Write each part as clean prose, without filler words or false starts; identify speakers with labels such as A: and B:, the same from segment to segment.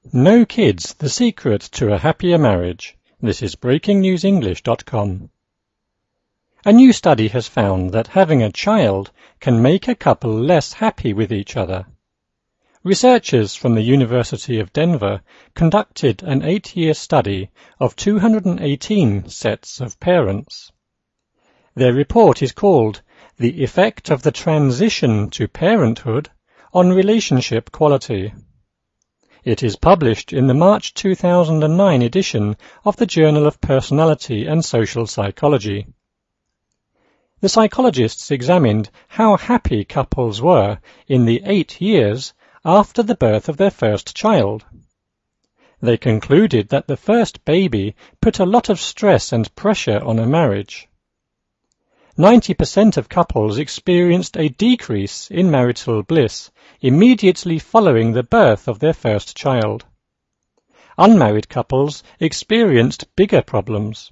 A: No Kids, the Secret to a Happier Marriage. This is BreakingNewsEnglish.com. A new study has found that having a child can make a couple less happy with each other. Researchers from the University of Denver conducted an 8-year study of 218 sets of parents. Their report is called The Effect of the Transition to Parenthood on Relationship Quality. It is published in the March 2009 edition of the Journal of Personality and Social Psychology. The psychologists examined how happy couples were in the 8 years after the birth of their first child. They concluded that the first baby put a lot of stress and pressure on a marriage. 90% of couples experienced a decrease in marital bliss immediately following the birth of their first child. Unmarried couples experienced bigger problems.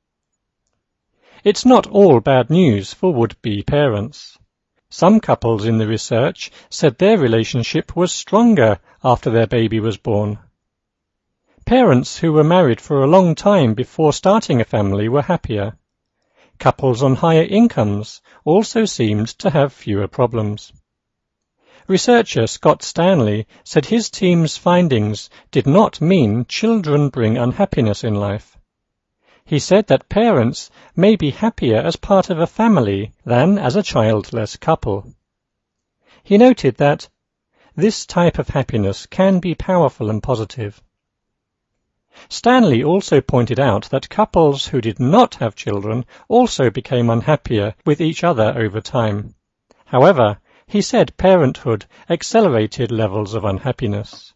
A: It's not all bad news for would-be parents. Some couples in the research said their relationship was stronger after their baby was born. Parents who were married for a long time before starting a family were happier. Couples on higher incomes also seemed to have fewer problems. Researcher Scott Stanley said his team's findings did not mean children bring unhappiness in life. He said that parents may be happier as part of a family than as a childless couple. He noted that this type of happiness can be powerful and positive. Stanley also pointed out that couples who did not have children also became unhappier with each other over time. However, he said parenthood accelerated levels of unhappiness.